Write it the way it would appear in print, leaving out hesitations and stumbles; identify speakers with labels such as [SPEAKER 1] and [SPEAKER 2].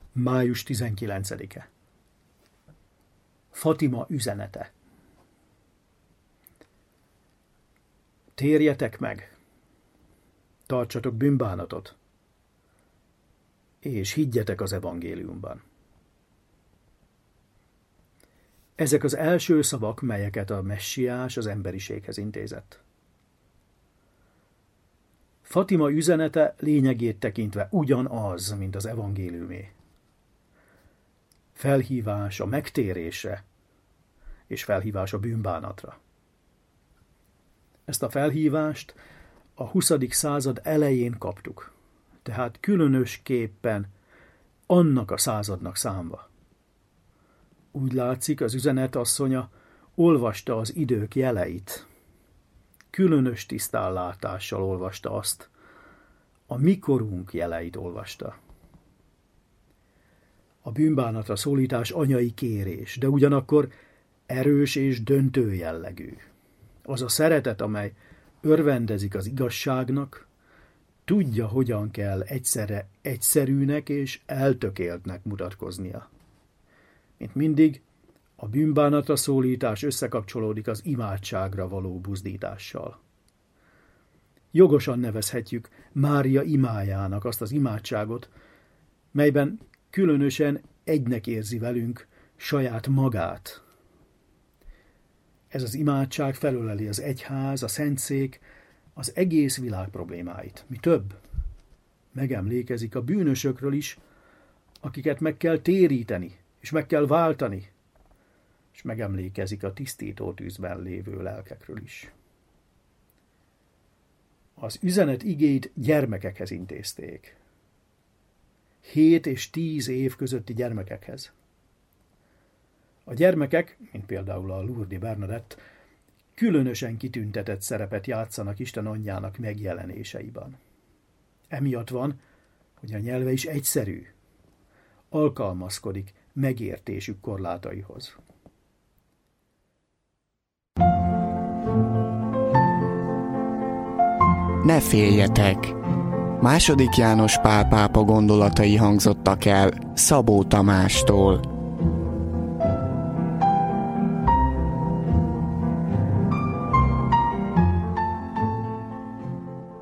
[SPEAKER 1] Május 19-e. Fatima üzenete. Térjetek meg, tartsatok bűnbánatot, és higgyetek az evangéliumban. Ezek az első szavak, melyeket a messiás az emberiséghez intézett. Fatima üzenete lényegét tekintve ugyanaz, mint az evangéliumé. Felhívás a megtérésre, és felhívás a bűnbánatra. Ezt a felhívást a 20. század elején kaptuk, tehát különösképpen annak a századnak számva. Úgy látszik, az üzenet asszonya olvasta az idők jeleit, különös tisztánlátással olvasta azt, a mikorunk jeleit olvasta. A bűnbánatra szólítás anyai kérés, de ugyanakkor erős és döntő jellegű. Az a szeretet, amely örvendezik az igazságnak, tudja, hogyan kell egyszerre egyszerűnek és eltökéltnek mutatkoznia. Mint mindig, a bűnbánatra szólítás összekapcsolódik az imádságra való buzdítással. Jogosan nevezhetjük Mária imájának azt az imádságot, melyben különösen egynek érzi velünk saját magát. Ez az imádság felöleli az egyház, a szentszék, az egész világ problémáit. Mi több, megemlékezik a bűnösökről is, akiket meg kell téríteni, és meg kell váltani, és megemlékezik a tisztító tűzben lévő lelkekről is. Az üzenet igét gyermekekhez intézték. 7 és 10 év közötti gyermekekhez. A gyermekek, mint például a Lourdes-i Bernadette, különösen kitüntetett szerepet játszanak Isten anyjának megjelenéseiben. Emiatt van, hogy a nyelve is egyszerű, alkalmazkodik megértésük korlátaihoz.
[SPEAKER 2] Ne féljetek! II. János Pál pápa gondolatai hangzottak el Szabó Tamástól.